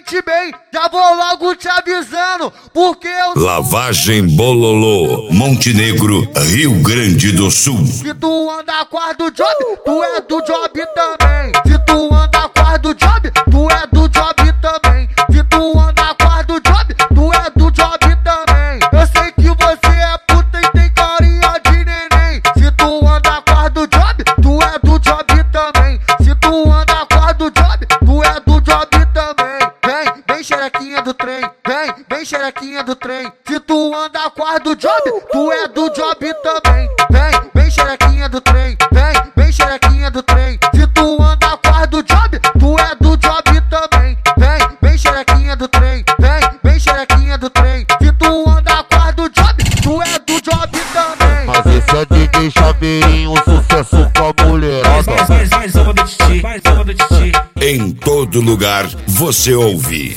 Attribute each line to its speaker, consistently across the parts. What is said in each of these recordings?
Speaker 1: mente bem, já vou logo te avisando, porque eu
Speaker 2: Lavagem Bololô, Montenegro, Rio Grande do Sul.
Speaker 1: Se tu anda com as do job, tu é do job também. Se tu anda com as do job, tu é do job também. Se tu anda com as do job, tu é do job também. Eu sei que você é puta e tem carinha de neném. Se tu anda com as do job, tu é do job também. Se tu anda com as do job, tu é do job também. Vem xerequinha do trem, vem xerequinha do trem. Se tu anda com as do job, tu é do job também. Vem xerequinha do trem, vem xerequinha do trem. Se tu anda com as do job, tu é do job também. Vem xerequinha do trem, vem xerequinha do trem. Se tu anda com as do job, tu é do job também.
Speaker 3: Mas esse é DJ Chaveirinho, sucesso com a mulherada.
Speaker 4: Mais uma do Titi, mais uma do Titi.
Speaker 2: Em todo lugar você ouve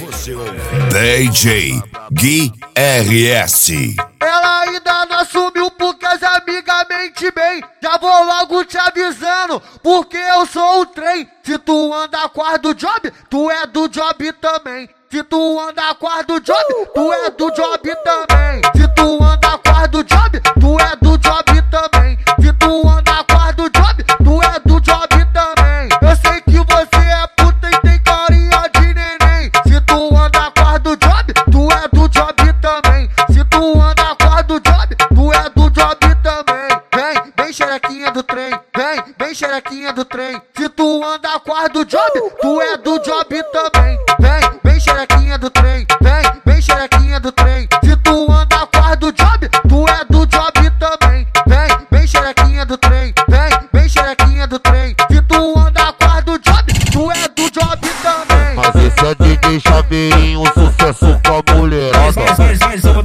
Speaker 2: DJ Gui RS.
Speaker 1: Ela ainda não assumiu porque as amigas mente bem. Já vou logo te avisando, porque eu sou o trem. Se tu anda com as do job, tu é do job também. Se tu anda com as do job, tu é do job também. Se tu anda com as do job, tu é do job também. Se tu anda com as do job, tu é do job também. Eu sei que você é puta e tem carinha de neném. Se tu anda com as do job, tu é do job também. Se tu anda com as do job, tu é do job também. Vem xerequinha do trem, vem xerequinha do trem. Se tu anda com as do job, tu é do job também. Vem xerequinha do trem, vem xerequinha do trem. Se tu anda com as do job, tu é do job também. Vem xerequinha do trem, vem xerequinha do trem. Se tu anda com as do job, tu é do job também.
Speaker 3: Mas esse é DJ Chaveirinho, sucesso com a mulherada.
Speaker 4: Mais uma